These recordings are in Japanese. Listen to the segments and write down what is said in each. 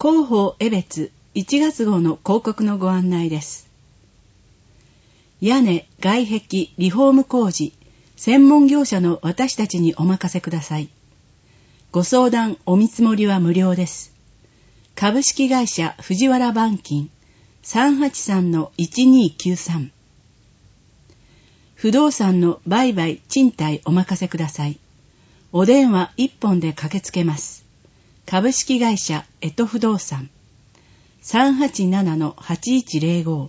広報江別1月号の広告のご案内です。屋根、外壁、リフォーム工事、専門業者の私たちにお任せください。ご相談、お見積もりは無料です。株式会社藤原板金 383-1293 不動産の売買賃貸お任せください。お電話一本で駆けつけます。株式会社江戸不動産 387-8105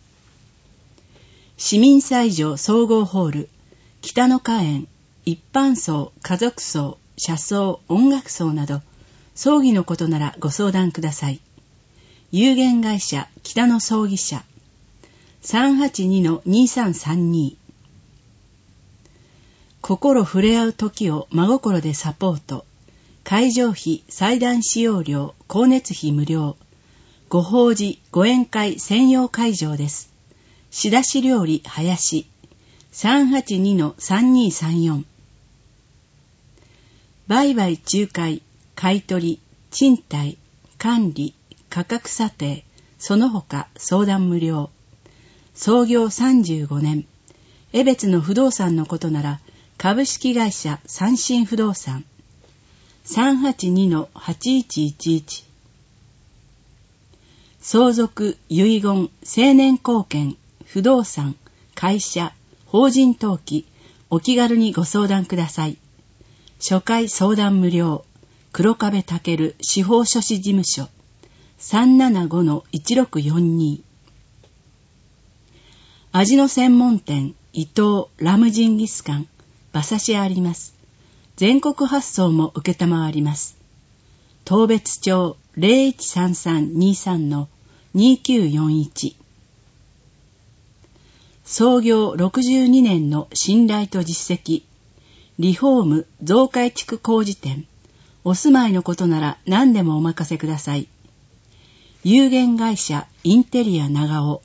市民斎場総合ホール北の花園、一般葬、家族葬、車葬、音楽葬など葬儀のことならご相談ください。有限会社北の葬儀社 382-2332 心触れ合う時を真心でサポート。会場費、祭壇使用料、光熱費無料。ご法事、ご宴会専用会場です。仕出し料理、林。382-3234。売買仲介、買取、賃貸、管理、価格査定、その他相談無料。創業35年。江別の不動産のことなら、株式会社三新不動産。382-8111 相続、遺言、成年後見、不動産、会社、法人登記、お気軽にご相談ください。初回相談無料。黒壁健司法書士事務所 375-1642 味の専門店伊藤ラムジンギスカン馬刺しあります。全国発送も受けたまわります。当別町 0133-23-2941 創業62年の信頼と実績、リフォーム増改築工事店、お住まいのことなら何でもお任せください。有限会社インテリア長尾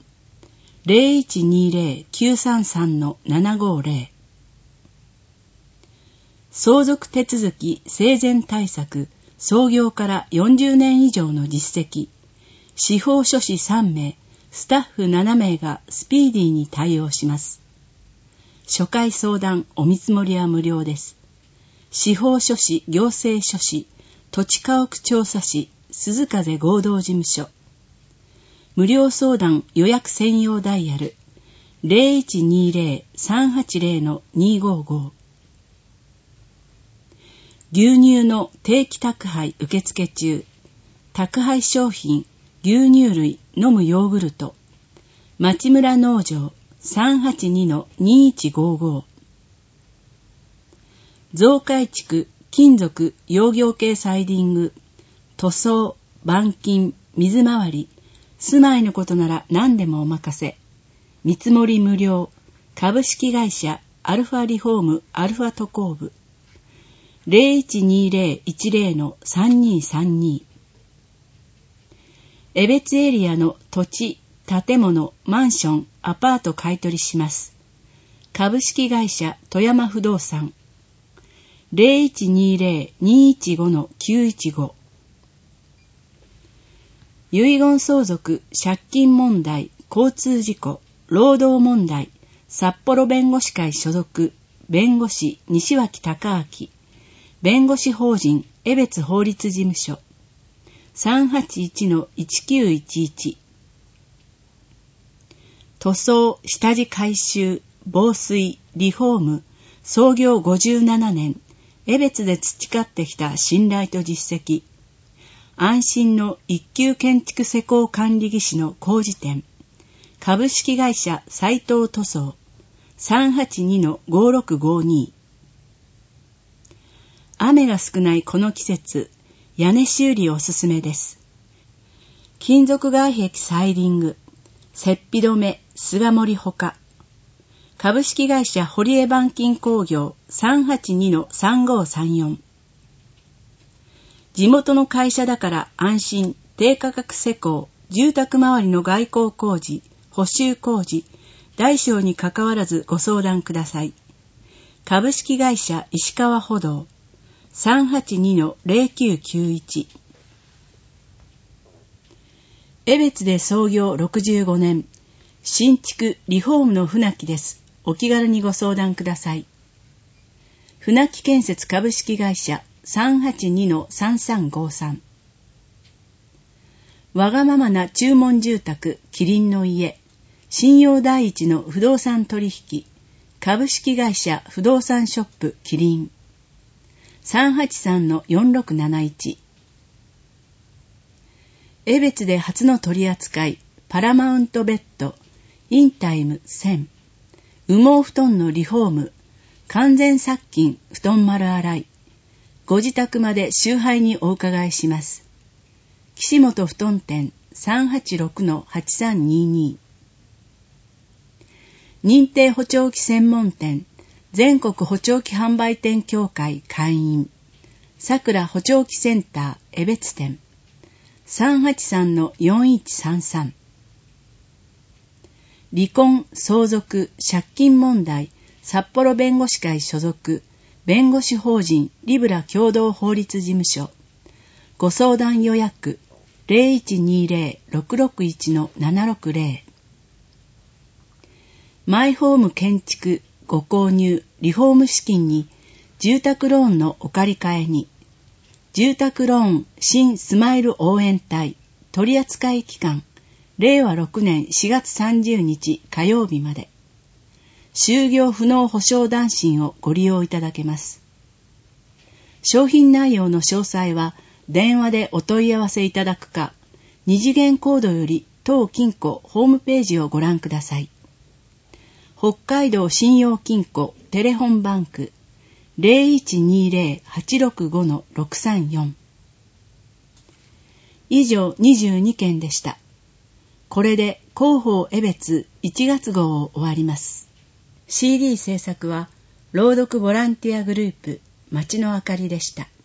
0120-933-750 相続手続き生前対策創業から40年以上の実績、司法書士3名、スタッフ7名がスピーディーに対応します。初回相談、お見積もりは無料です。司法書士、行政書士、土地家屋調査士、鈴風合同事務所。無料相談予約専用ダイヤル 0120-380-255 牛乳の定期宅配受付中。宅配商品、牛乳類、飲むヨーグルト。町村農場 382-2155 増改築、金属、養業系サイディング、塗装、板金、水回り、住まいのことなら何でもお任せ。見積もり無料。株式会社アルファリフォームアルファ都工部 0120-10-3232 江別エリアの土地、建物、マンション、アパート買取します。株式会社富山不動産 0120-215-915 遺言相続、借金問題、交通事故、労働問題、札幌弁護士会所属、弁護士西脇隆明、弁護士法人江別法律事務所 381-1911 塗装、下地改修、防水、リフォーム、創業57年、江別で培ってきた信頼と実績、安心の一級建築施工管理技師の工事店、株式会社斉藤塗装 382-5652 雨が少ないこの季節、屋根修理おすすめです。金属外壁サイディング、雪庇止め、菅森ほか。株式会社堀江板金工業 382-3534 地元の会社だから安心、低価格施工、住宅周りの外構工事、補修工事、大小にかかわらずご相談ください。株式会社石川歩道 382-0991 江別で創業65年、新築リフォームの船木です。お気軽にご相談ください。船木建設株式会社 382-3353。わがままな注文住宅キリンの家、信用第一の不動産取引、株式会社不動産ショップキリン 383-4671。江別で初の取り扱い、パラマウントベッド、インタイム1000、羽毛布団のリフォーム、完全殺菌布団丸洗い、ご自宅まで集配にお伺いします。岸本布団店 386-8322。認定補聴器専門店、全国補聴器販売店協会会員、さくら補聴器センター江別店 383-4133。離婚、相続、借金問題、札幌弁護士会所属、弁護士法人リブラ共同法律事務所。ご相談予約 0120-661-760。マイホーム建築、ご購入、リフォーム資金に、住宅ローンのお借り換えに、住宅ローン新スマイル応援隊取扱期間、令和6年4月30日火曜日まで。就業不能保証断信をご利用いただけます。商品内容の詳細は電話でお問い合わせいただくか、二次元コードより当金庫ホームページをご覧ください。北海道信用金庫テレホンバンク 0120-865-634。以上22件でした。これで広報江別1月号を終わります。CD 制作は朗読ボランティアグループ町のあかりでした。